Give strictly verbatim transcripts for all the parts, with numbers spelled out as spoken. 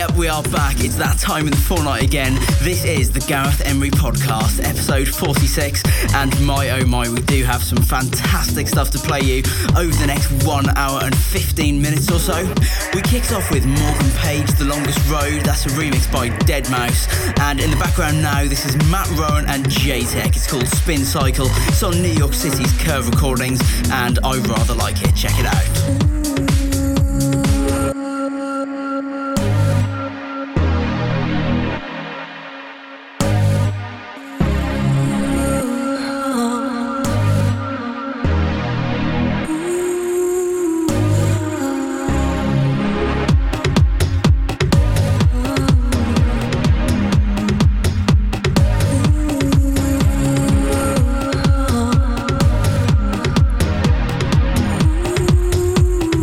Yep, we are back. It's that time in the fortnight again. This is the Gareth Emery Podcast, episode forty-six. And my oh my, we do have some fantastic stuff to play you over the next one hour and fifteen minutes or so. We kicked off with Morgan Page, The Longest Road. That's a remix by deadmau five. And in the background now, this is Matt Rowan and J-Tech. It's called Spin Cycle. It's on New York City's Curve Recordings, and I rather like it. Check it out. Ooh.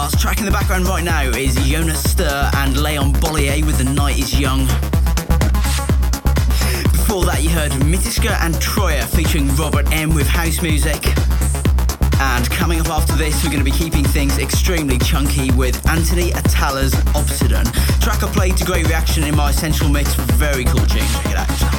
Podcast. Track in the background right now is Jonas Stur and Leon Bollier with The Night Is Young. Before that you heard Mitiska and Troyer featuring Robert M with House Music. And coming up after this, we're going to be keeping things extremely chunky with Anthony Atala's Obsidian. Track I played to great reaction in my Essential Mix. Very cool tune. Check it out.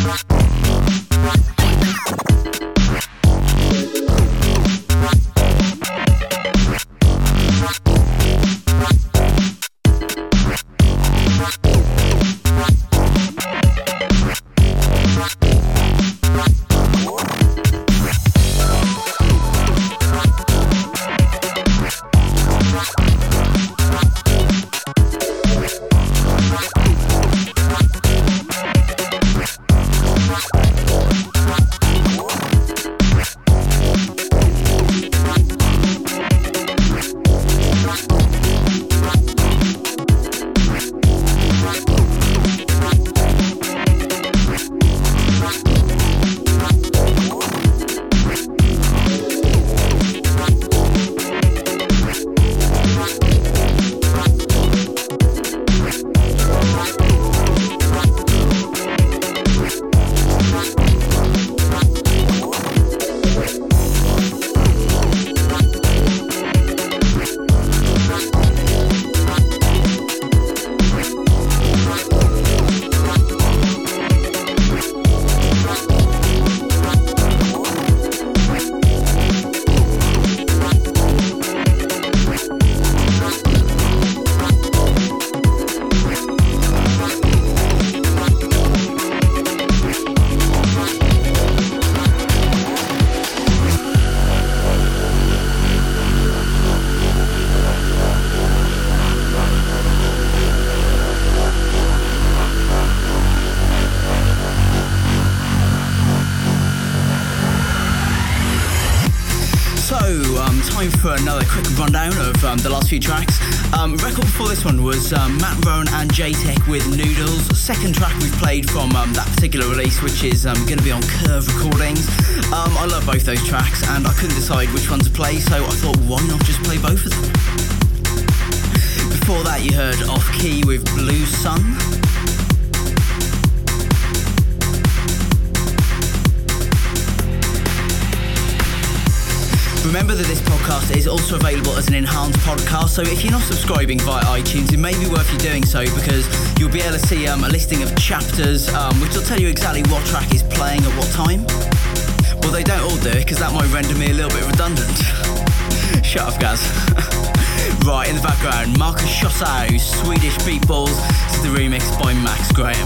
time for another quick rundown of um, the last few tracks. Um, record before this one was um, Matt Rowan and J-Tech with Noodles. Second track we've played from um, that particular release, which is um, going to be on Curve Recordings. Um, I love both those tracks and I couldn't decide which one to play, so I thought, why not just play both of them? Before that you heard Off Key with Blue Sun. Remember that this podcast is also available as an enhanced podcast, so if you're not subscribing via iTunes, it may be worth you doing so, because you'll be able to see um, a listing of chapters, um, which will tell you exactly what track is playing at what time. Well, they don't all do it, because that might render me a little bit redundant. Shut up, Gaz. Right, in the background, Marcus Schossau, Swedish Beatballs, to the remix by Max Graham.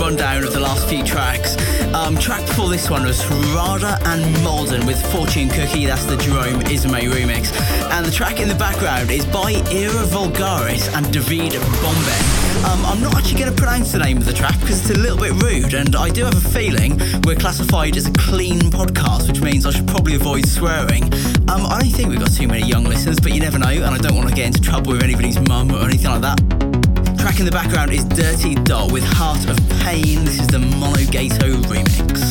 rundown of the last few tracks. Um, track before this one was Rada and Malden with Fortune Cookie, that's the Jerome Ismay remix. And the track in the background is by Era Vulgaris and David Bombay. Um, I'm not actually going to pronounce the name of the track because it's a little bit rude, and I do have a feeling we're classified as a clean podcast, which means I should probably avoid swearing. Um, I don't think we've got too many young listeners, but you never know, and I don't want to get into trouble with anybody's mum or anything like that. Track in the background is Dirty Dot with Heart of Pain. This is the Monogato remix.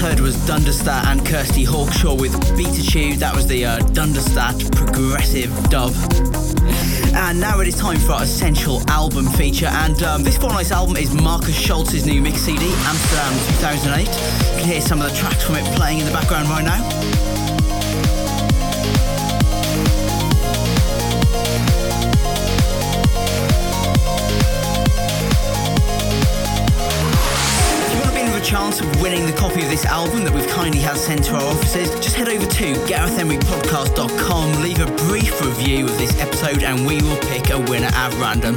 heard was Dunderstadt and Kirsty Hawkshaw with Beatitude. That was the uh, Dunderstadt progressive dub. And now it is time for our Essential album feature, and um, this fortnight's album is Markus Schulz's new mix C D, Amsterdam two thousand eight. You can hear some of the tracks from it playing in the background right now. Chance of winning the copy of this album that we've kindly had sent to our offices, just head over to gareth emery podcast dot com, leave a brief review of this episode, and we will pick a winner at random.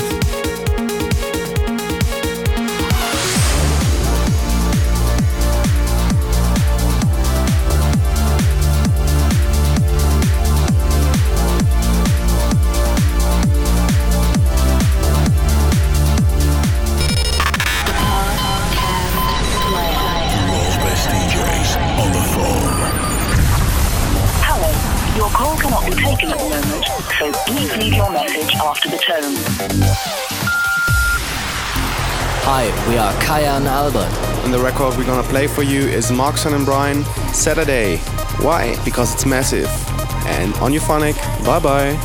After the tone. Hi, we are Kaya and Albert. And the record we're gonna play for you is Markson and Brian, Saturday. Why? Because it's massive. And on Euphonic, bye bye.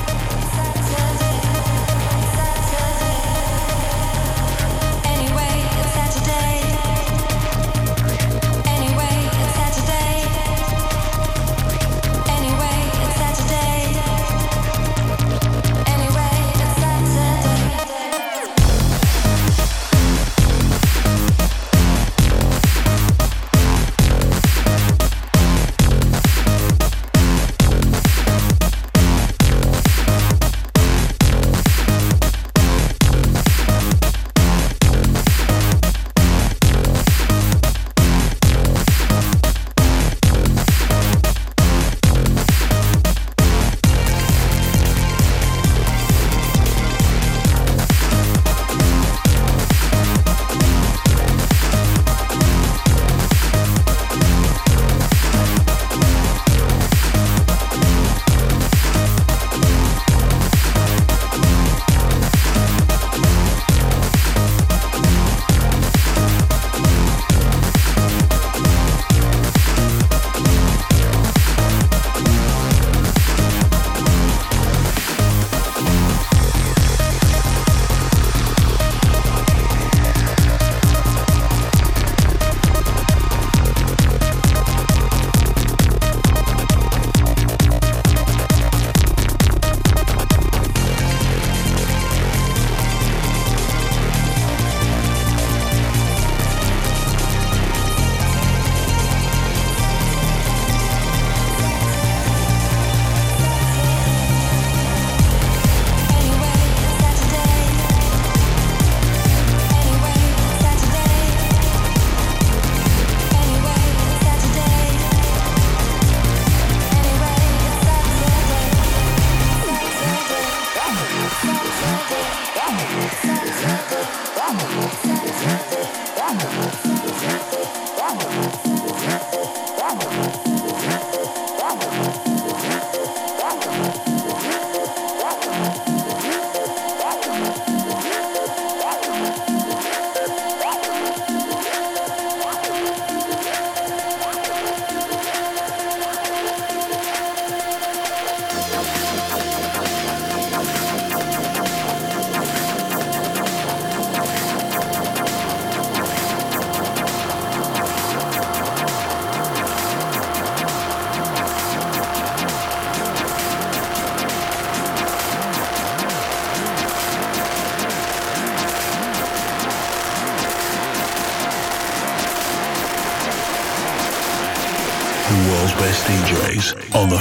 the world's best D Js on the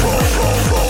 phone.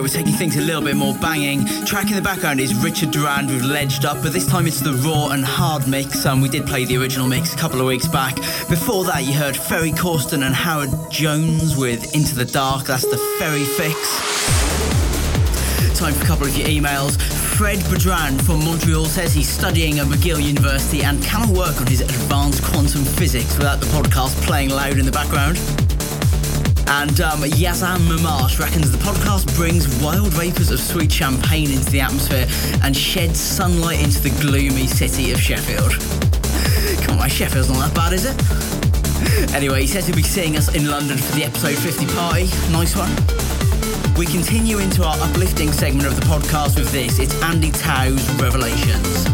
we're taking things a little bit more banging. Track in the background is Richard Durand with Ledged Up, but this time it's the raw and hard mix. Um, we did play the original mix a couple of weeks back. Before that, you heard Ferry Corsten and Howard Jones with Into the Dark. That's the Ferry Fix. Time for a couple of your emails. Fred Bertrand from Montreal says he's studying at McGill University and cannot work on his advanced quantum physics without the podcast playing loud in the background. And um, Yazan Mamash reckons the podcast brings wild vapours of sweet champagne into the atmosphere and sheds sunlight into the gloomy city of Sheffield. Come on, Sheffield's not that bad, is it? Anyway, he says he'll be seeing us in London for the episode fifty party. Nice one. We continue into our uplifting segment of the podcast with this. It's Andy Tau's Revelations.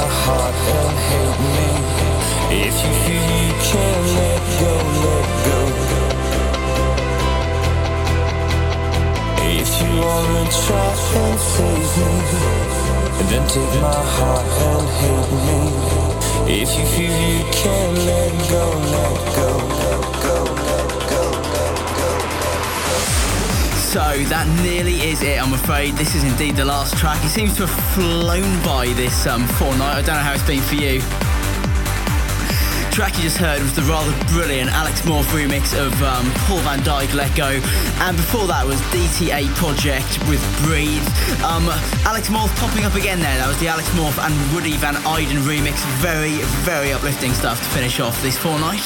heart and hate me. If you feel you can't let go, let go. If you wanna try and save me, then take my heart and hate me. If you feel you can't let go, let go, let go, let go, let go. So that nearly is it, I'm afraid. This is indeed the last track. It seems to have flown by this um, fortnight. I don't know how it's been for you. The track you just heard was the rather brilliant Alex Morph remix of um, Paul van Dyk, Let Go, and before that was D T A Project with Breathe. Um, Alex Morph popping up again there. That was the Alex Morph and Woody Van Eyden remix. Very, very uplifting stuff to finish off this fortnight.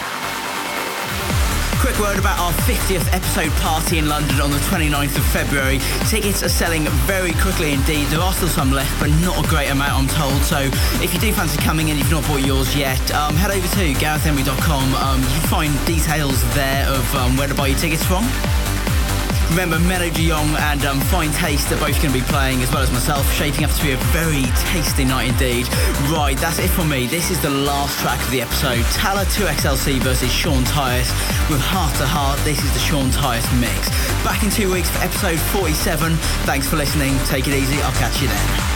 Quick word about our fiftieth episode party in London on the twenty-ninth of February. Tickets are selling very quickly indeed. There are still some left, but not a great amount, I'm told. So if you do fancy coming in, if you've not bought yours yet, um, head over to gareth emery dot com. Um, you can find details there of um, where to buy your tickets from. Remember, Melo de Jong and um, Fine Taste are both going to be playing, as well as myself, shaping up to be a very tasty night indeed. Right, that's it from me. This is the last track of the episode. Talla two X L C versus Sean Tyas with Heart to Heart. This is the Sean Tyas mix. Back in two weeks for episode forty-seven. Thanks for listening. Take it easy. I'll catch you then.